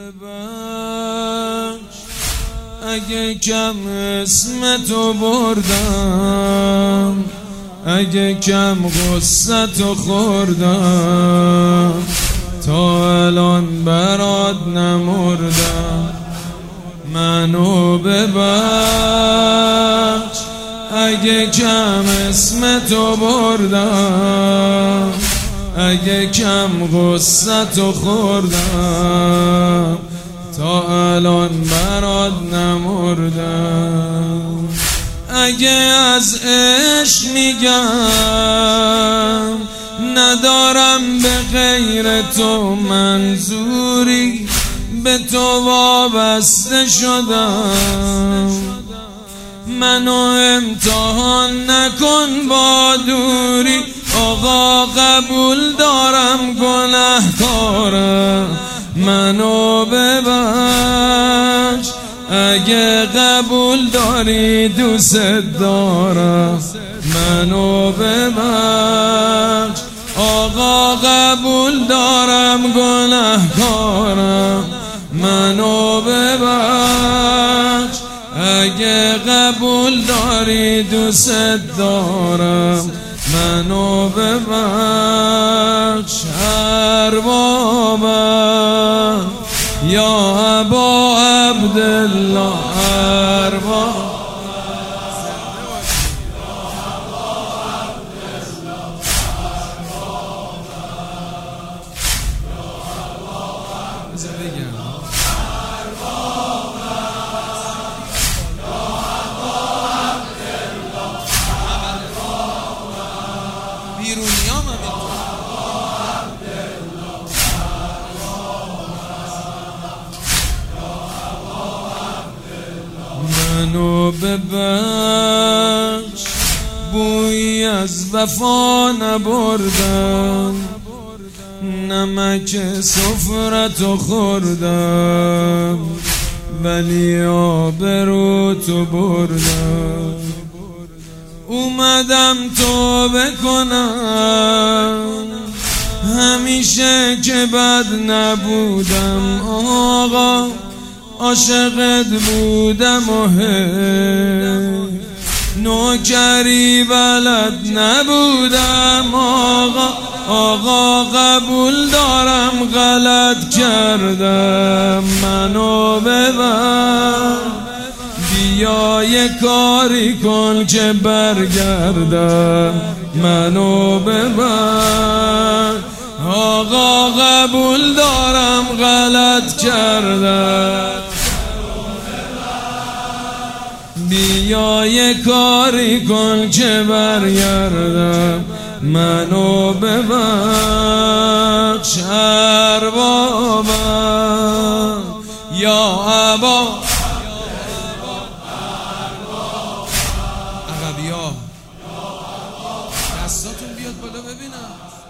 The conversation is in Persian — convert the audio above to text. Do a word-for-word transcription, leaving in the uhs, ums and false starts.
ببخش اگه کم اسم تو بردم، اگه کم غصه تو خوردم، تا الان برات نمردم. منو ببخش اگه کم اسم تو بردم، اگه کم غصه تو خوردم، تا الان برات نمردم. اگه از عشق میگم ندارم به غیر تو منظوری، به تو وابسته شدم. منو امتحان نکن با دوری، آقا قبول دارم گنهکارم. منو ببخش اگه قبول داری دوست دارم. منو ببخش آقا قبول دارم گنهکارم. منو ببخش اگه قبول داری دوست دارم. منو ببخش اربابم یا ابا عبدالله، ارباب منو ببخش بویی از وفا نبردم، نمک سفرتو خوردم، ولی آبرو تو بردم. اومدم توبه کنم همیشه که بد نبودم، آقا عاشقت بودم و هی نوکری بلد نبودم. آقا آقا قبول دارم غلط کردم. منو ببر بیا یه کاری کن که برگردم. منو ببر آقا قبول دارم غلط کردم. بیا یه کاری کن که برگردم. منو ببخش اربابم یا ابا عقبیا، دستاتون بیاد بالا ببینم.